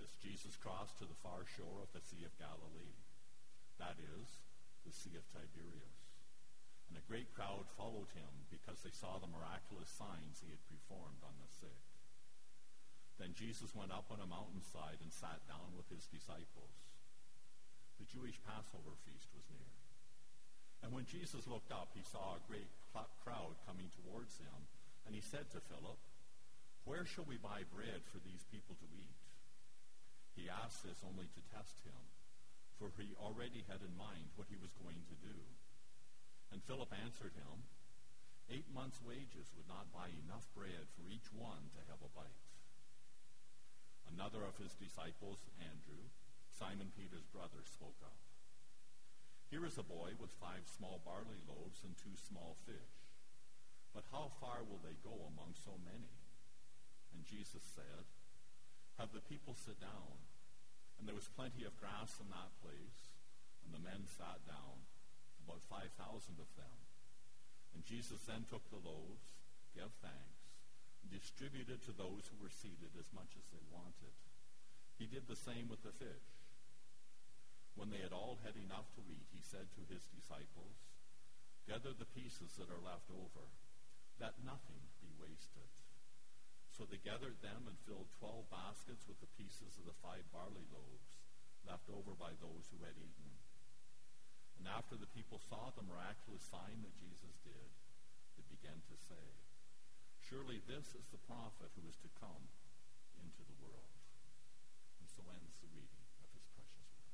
this, Jesus crossed to the far shore of the Sea of Galilee, that is, the Sea of Tiberias. And a great crowd followed him because they saw the miraculous signs he had performed on the sick. Then Jesus went up on a mountainside and sat down with his disciples. The Jewish Passover feast was near. And when Jesus looked up, he saw a great crowd coming towards him, and he said to Philip, "Where shall we buy bread for these people to eat?" He asked this only to test him, for he already had in mind what he was going to do. And Philip answered him, 8 months' wages would not buy enough bread for each one to have a bite. Another of his disciples, Andrew, Simon Peter's brother, spoke up. "Here is a boy with 5 small barley loaves and 2 small fish. But how far will they go among so many?" And Jesus said, "Have the people sit down." And there was plenty of grass in that place, and the men sat down, about 5,000 of them. And Jesus then took the loaves, gave thanks, and distributed to those who were seated as much as they wanted. He did the same with the fish. When they had all had enough to eat, he said to his disciples, "Gather the pieces that are left over, that nothing be wasted." So they gathered them and filled 12 baskets with the pieces of the 5 barley loaves left over by those who had eaten. And after the people saw the miraculous sign that Jesus did, they began to say, "Surely this is the prophet who is to come into the world." And so ends the reading of his precious word.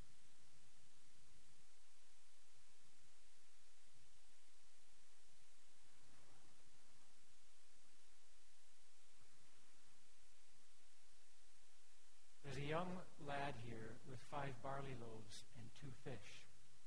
There's a young lad here with 5 barley loaves and 2 fish.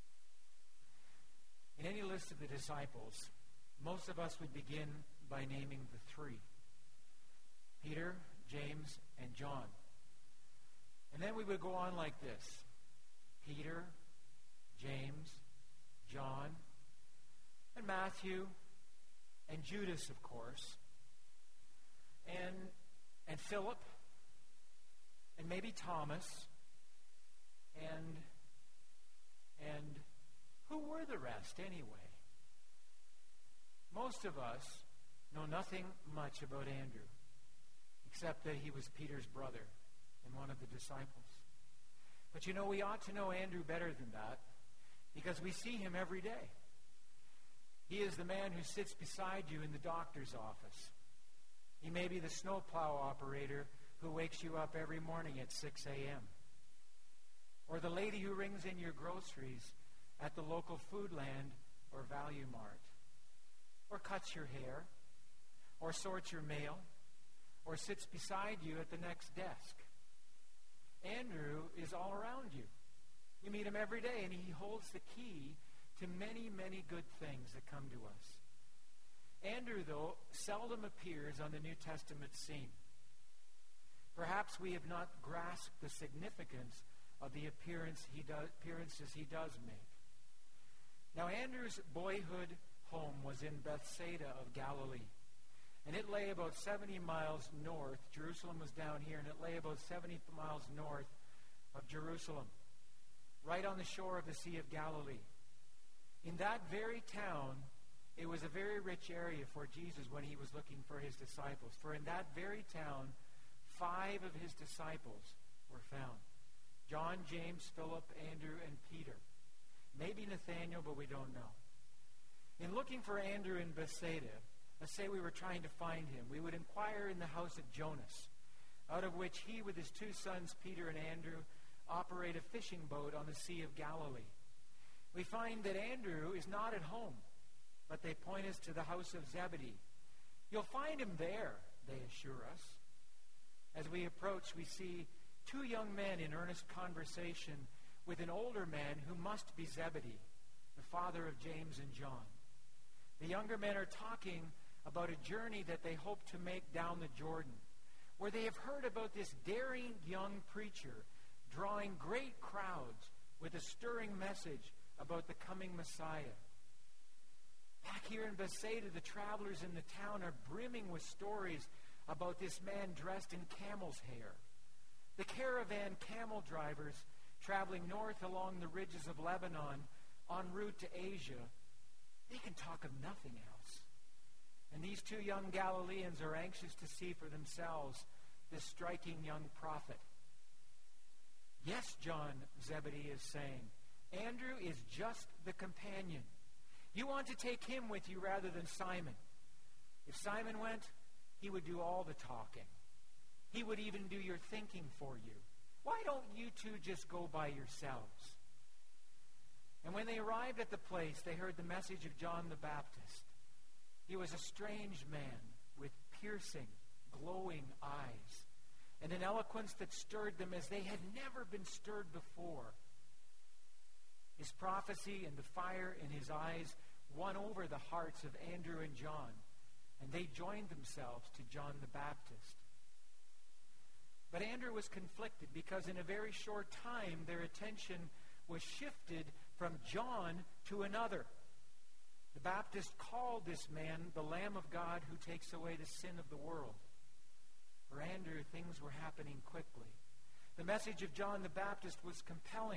In any list of the disciples, most of us would begin by naming the 3. Peter, James, and John. And then we would go on like this. Peter, James, John, and Matthew, and Judas, of course, and Philip, and maybe Thomas, and who were the rest anyway? Most of us know nothing much about Andrew, except that he was Peter's brother and one of the disciples. But you know, we ought to know Andrew better than that, because we see him every day. He is the man who sits beside you in the doctor's office. He may be the snowplow operator who wakes you up every morning at 6 a.m. Or the lady who rings in your groceries at the local Foodland or Value Mart. Or cuts your hair. Or sorts your mail. Or sits beside you at the next desk. Andrew is all around you. You meet him every day, and he holds the key to many, many good things that come to us. Andrew, though, seldom appears on the New Testament scene. Perhaps we have not grasped the significance of the appearances he does make. Now, Andrew's boyhood home was in Bethsaida of Galilee, and it lay about 70 miles north. Jerusalem was down here, and it lay about 70 miles north of Jerusalem, right on the shore of the Sea of Galilee. In that very town, it was a very rich area for Jesus when he was looking for his disciples. For in that very town, 5 of his disciples were found. John, James, Philip, Andrew, and Peter. Maybe Nathaniel, but we don't know. In looking for Andrew in Bethsaida, let's say we were trying to find him, we would inquire in the house of Jonas, out of which he with his 2 sons, Peter and Andrew, operate a fishing boat on the Sea of Galilee. We find that Andrew is not at home, but they point us to the house of Zebedee. You'll find him there, they assure us. As we approach, we see 2 young men in earnest conversation with an older man who must be Zebedee, the father of James and John. The younger men are talking about a journey that they hope to make down the Jordan, where they have heard about this daring young preacher drawing great crowds with a stirring message about the coming Messiah. Back here in Bethsaida, the travelers in the town are brimming with stories about this man dressed in camel's hair, The caravan camel drivers traveling north along the ridges of Lebanon en route to Asia, they can talk of nothing else. And these two young Galileans are anxious to see for themselves this striking young prophet. Yes, John, Zebedee is saying, Andrew is just the companion. You want to take him with you rather than Simon. If Simon went, he would do all the talking. He would even do your thinking for you. Why don't you two just go by yourselves? And when they arrived at the place, they heard the message of John the Baptist. He was a strange man with piercing, glowing eyes, and an eloquence that stirred them as they had never been stirred before. His prophecy and the fire in his eyes won over the hearts of Andrew and John, and they joined themselves to John the Baptist. But Andrew was conflicted because in a very short time their attention was shifted from John to another. The Baptist called this man the Lamb of God who takes away the sin of the world. For Andrew, things were happening quickly. The message of John the Baptist was compelling.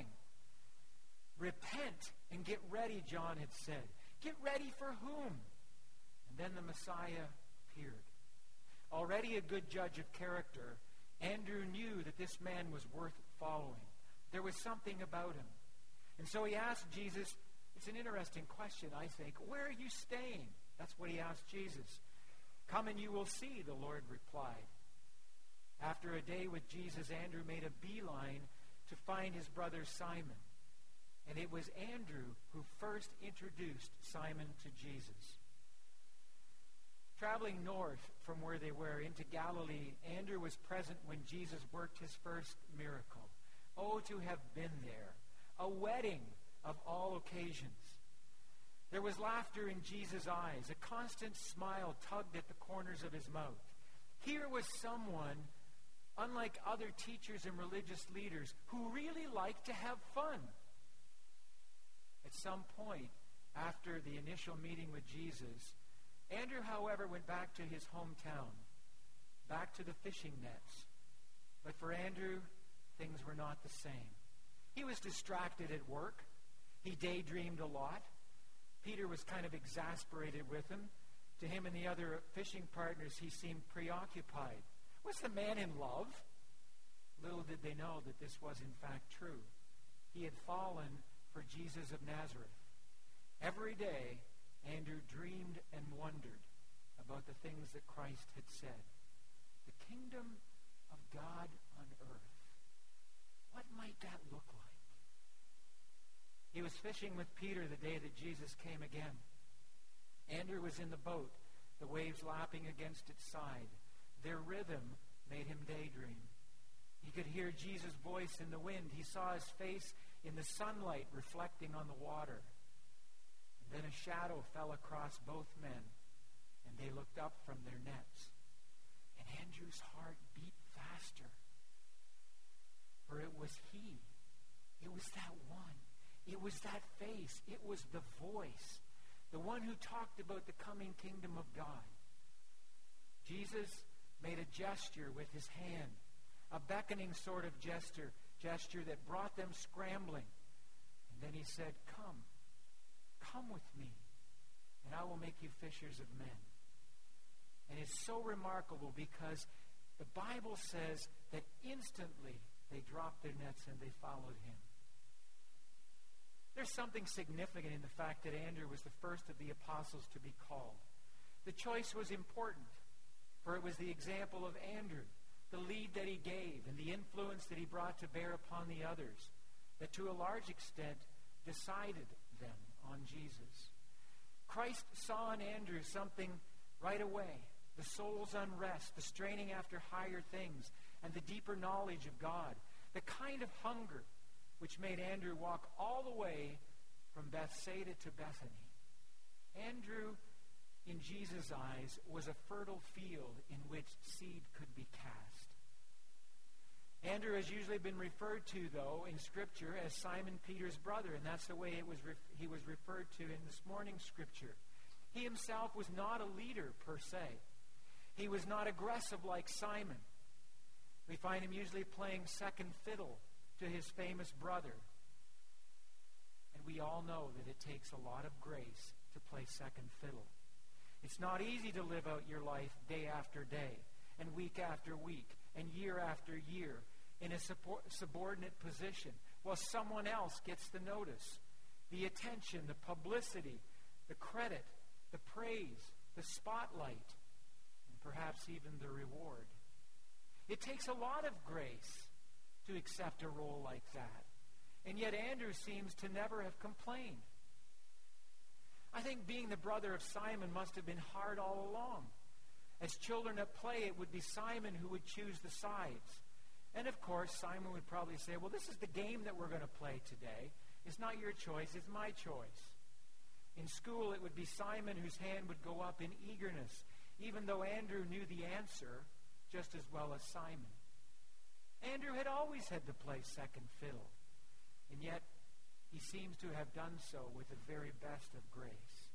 Repent and get ready, John had said. Get ready for whom? And then the Messiah appeared. Already a good judge of character, Andrew knew that this man was worth following. There was something about him. And so he asked Jesus, it's an interesting question, I think, where are you staying? That's what he asked Jesus. Come and you will see, the Lord replied. After a day with Jesus, Andrew made a beeline to find his brother Simon. And it was Andrew who first introduced Simon to Jesus. Traveling north from where they were into Galilee, Andrew was present when Jesus worked his first miracle. Oh, to have been there. A wedding of all occasions. There was laughter in Jesus' eyes. A constant smile tugged at the corners of his mouth. Here was someone, unlike other teachers and religious leaders, who really liked to have fun. At some point, after the initial meeting with Jesus, Andrew, however, went back to his hometown, back to the fishing nets. But for Andrew, things were not the same. He was distracted at work. He daydreamed a lot. Peter was kind of exasperated with him. To him and the other fishing partners, he seemed preoccupied. Was the man in love? Little did they know that this was in fact true. He had fallen for Jesus of Nazareth. Every day, Andrew dreamed and wondered about the things that Christ had said. The kingdom of God on earth. What might that look like? He was fishing with Peter the day that Jesus came again. Andrew was in the boat, the waves lapping against its side. Their rhythm made him daydream. He could hear Jesus' voice in the wind. He saw his face in the sunlight reflecting on the water. And then a shadow fell across both men, and they looked up from their nets. And Andrew's heart beat faster. For it was he. It was that one. It was that face. It was the voice. The one who talked about the coming kingdom of God. Jesus made a gesture with his hand, a beckoning sort of gesture that brought them scrambling. And then he said, come with me, and I will make you fishers of men. And it's so remarkable because the Bible says that instantly they dropped their nets and they followed him. There's something significant in the fact that Andrew was the first of the apostles to be called. The choice was important, for it was the example of Andrew, the lead that he gave, and the influence that he brought to bear upon the others, that to a large extent decided them on Jesus. Christ saw in Andrew something right away, the soul's unrest, the straining after higher things, and the deeper knowledge of God, the kind of hunger which made Andrew walk all the way from Bethsaida to Bethany. Andrew, in Jesus' eyes, was a fertile field in which seed could be cast. Andrew has usually been referred to, though, in Scripture as Simon Peter's brother, and that's the way he was referred to in this morning's Scripture. He himself was not a leader per se. He was not aggressive like Simon. We find him usually playing second fiddle to his famous brother. And we all know that it takes a lot of grace to play second fiddle. It's not easy to live out your life day after day, and week after week, and year after year, in a subordinate position, while someone else gets the notice, the attention, the publicity, the credit, the praise, the spotlight, and perhaps even the reward. It takes a lot of grace to accept a role like that. And yet Andrew seems to never have complained. I think being the brother of Simon must have been hard all along. As children at play, it would be Simon who would choose the sides. And of course, Simon would probably say, well, this is the game that we're going to play today. It's not your choice, it's my choice. In school, it would be Simon whose hand would go up in eagerness, even though Andrew knew the answer just as well as Simon. Andrew had always had to play second fiddle, and yet he seems to have done so with the very best of grace.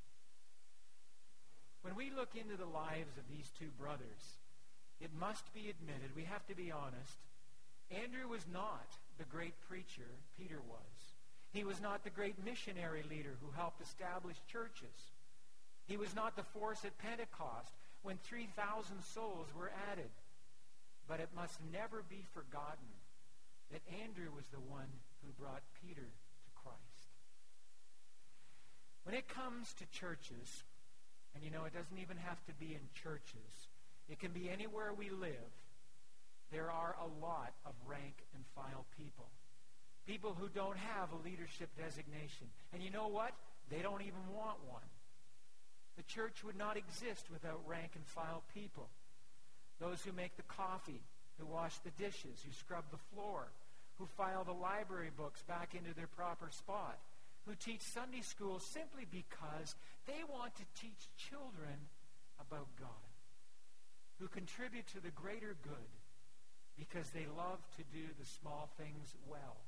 When we look into the lives of these two brothers, it must be admitted, we have to be honest, Andrew was not the great preacher Peter was. He was not the great missionary leader who helped establish churches. He was not the force at Pentecost when 3,000 souls were added. But it must never be forgotten that Andrew was the one who brought Peter to Christ. When it comes to churches, and you know it doesn't even have to be in churches, it can be anywhere we live, there are a lot of rank and file people. People who don't have a leadership designation. And you know what? They don't even want one. The church would not exist without rank and file people. Those who make the coffee, who wash the dishes, who scrub the floor, who file the library books back into their proper spot, who teach Sunday school simply because they want to teach children about God, who contribute to the greater good because they love to do the small things well.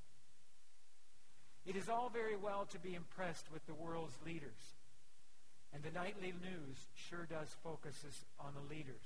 It is all very well to be impressed with the world's leaders, and the nightly news sure does focus on the leaders.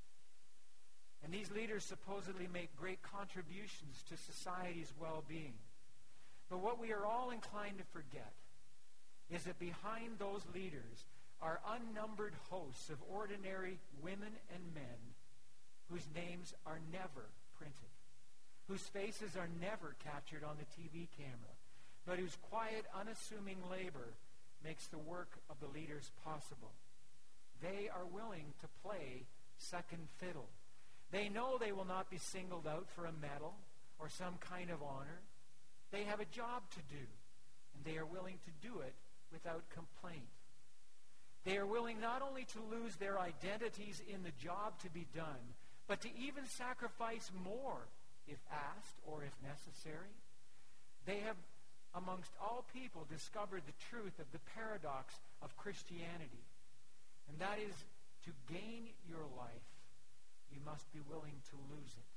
And these leaders supposedly make great contributions to society's well-being. But what we are all inclined to forget is that behind those leaders are unnumbered hosts of ordinary women and men whose names are never printed, whose faces are never captured on the TV camera, but whose quiet, unassuming labor makes the work of the leaders possible. They are willing to play second fiddle. They know they will not be singled out for a medal or some kind of honor. They have a job to do, and they are willing to do it without complaint. They are willing not only to lose their identities in the job to be done, but to even sacrifice more if asked or if necessary. They have, amongst all people, discovered the truth of the paradox of Christianity, and that is to gain your life, you must be willing to lose it.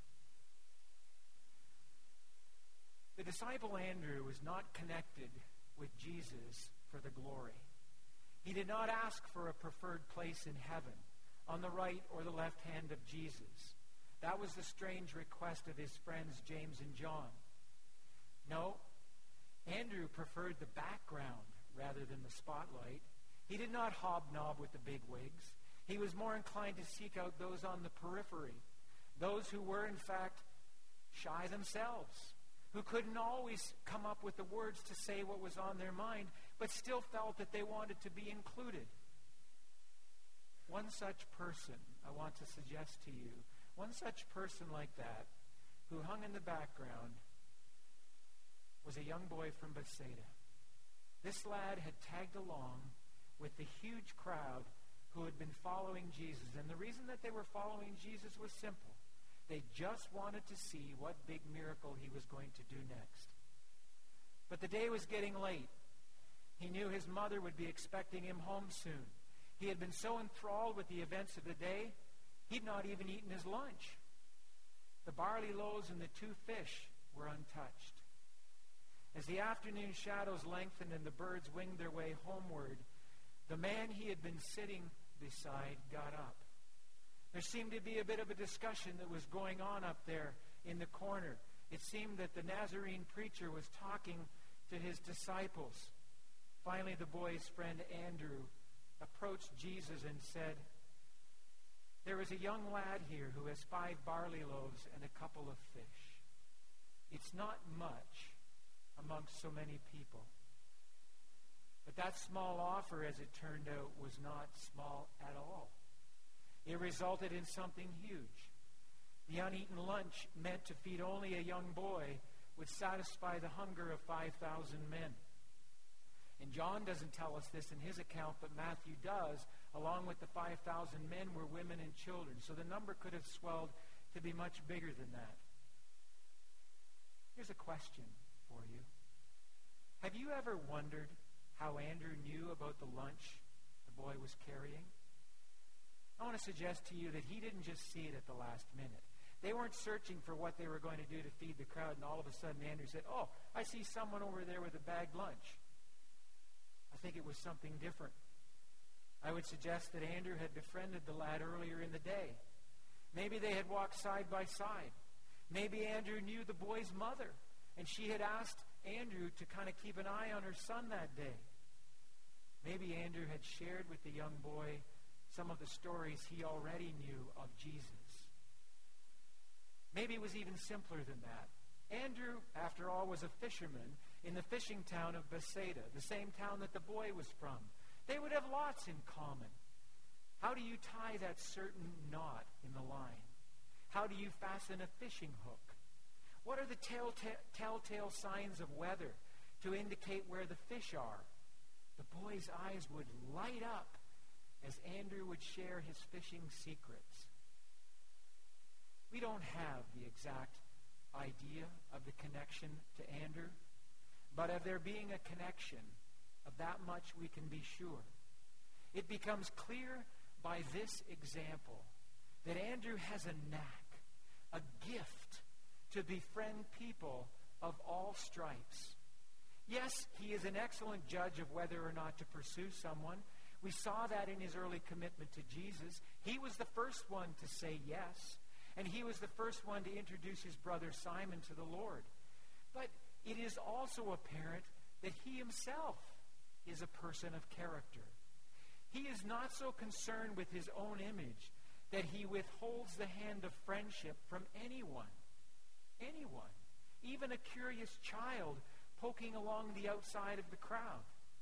The disciple Andrew was not connected with Jesus for the glory. He did not ask for a preferred place in heaven, on the right or the left hand of Jesus. That was the strange request of his friends James and John. No, Andrew preferred the background rather than the spotlight. He did not hobnob with the bigwigs. He was more inclined to seek out those on the periphery, those who were, in fact, shy themselves, who couldn't always come up with the words to say what was on their mind, but still felt that they wanted to be included. One such person, I want to suggest to you, one such person like that, who hung in the background, was a young boy from Bethsaida. This lad had tagged along with the huge crowd who had been following Jesus. And the reason that they were following Jesus was simple. They just wanted to see what big miracle he was going to do next. But the day was getting late. He knew his mother would be expecting him home soon. He had been so enthralled with the events of the day, he'd not even eaten his lunch. The barley loaves and the 2 fish were untouched. As the afternoon shadows lengthened and the birds winged their way homeward, the man he had been sitting beside got up. There seemed to be a bit of a discussion that was going on up there in the corner. It seemed that the Nazarene preacher was talking to his disciples. Finally, the boy's friend Andrew approached Jesus and said, "There is a young lad here who has 5 barley loaves and a couple of fish. It's not much amongst so many people." But that small offer, as it turned out, was not small at all. It resulted in something huge. The uneaten lunch meant to feed only a young boy would satisfy the hunger of 5,000 men. And John doesn't tell us this in his account, but Matthew does. Along with the 5,000 men were women and children. So the number could have swelled to be much bigger than that. Here's a question for you. Have you ever wondered how Andrew knew about the lunch the boy was carrying? I want to suggest to you that he didn't just see it at the last minute. They weren't searching for what they were going to do to feed the crowd, and all of a sudden Andrew said, "Oh, I see someone over there with a bagged lunch." I think it was something different. I would suggest that Andrew had befriended the lad earlier in the day. Maybe they had walked side by side. Maybe Andrew knew the boy's mother, and she had asked Andrew to kind of keep an eye on her son that day. Maybe Andrew had shared with the young boy some of the stories he already knew of Jesus. Maybe it was even simpler than that. Andrew, after all, was a fisherman in the fishing town of Bethsaida, the same town that the boy was from. They would have lots in common. How do you tie that certain knot in the line? How do you fasten a fishing hook? What are the telltale signs of weather to indicate where the fish are? The boy's eyes would light up as Andrew would share his fishing secrets. We don't have the exact idea of the connection to Andrew, but of there being a connection, of that much we can be sure. It becomes clear by this example that Andrew has a knack, a gift to befriend people of all stripes. Yes, he is an excellent judge of whether or not to pursue someone. We saw that in his early commitment to Jesus. He was the first one to say yes, and he was the first one to introduce his brother Simon to the Lord. But it is also apparent that he himself is a person of character. He is not so concerned with his own image that he withholds the hand of friendship from anyone. Anyone. Even a curious child poking along the outside of the crowd.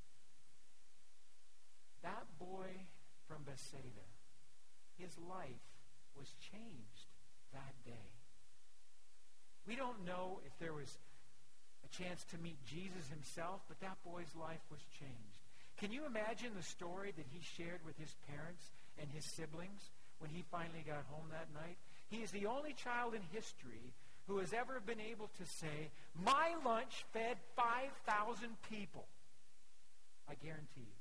That boy from Bethsaida, his life was changed that day. We don't know if there was a chance to meet Jesus himself, but that boy's life was changed. Can you imagine the story that he shared with his parents and his siblings when he finally got home that night? He is the only child in history who has ever been able to say, "My lunch fed 5,000 people." I guarantee you.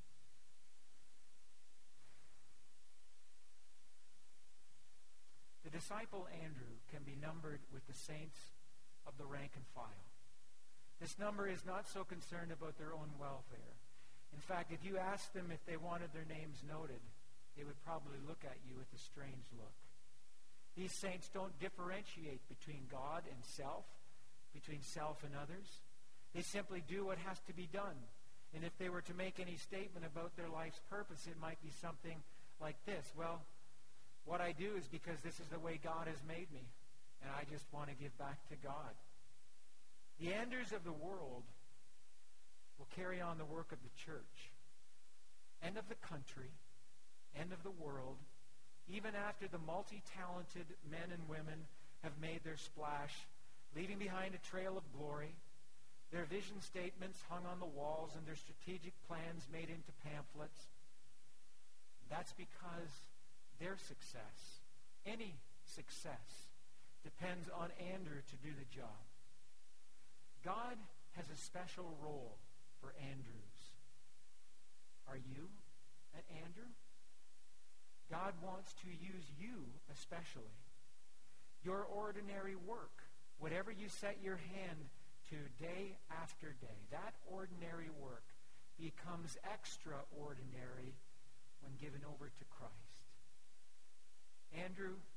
The disciple Andrew can be numbered with the saints of the rank and file. This number is not so concerned about their own welfare. In fact, if you asked them if they wanted their names noted, they would probably look at you with a strange look. These saints don't differentiate between God and self, between self and others. They simply do what has to be done. And if they were to make any statement about their life's purpose, it might be something like this: well, what I do is because this is the way God has made me, and I just want to give back to God. The Andrews of the world will carry on the work of the church and of the country and of the world, even after the multi-talented men and women have made their splash, leaving behind a trail of glory, their vision statements hung on the walls and their strategic plans made into pamphlets. That's because their success, any success, depends on Andrew to do the job. God has a special role for Andrews. Are you an Andrew? God wants to use you especially. Your ordinary work, whatever you set your hand to day after day, that ordinary work becomes extraordinary when given over to Christ. Andrew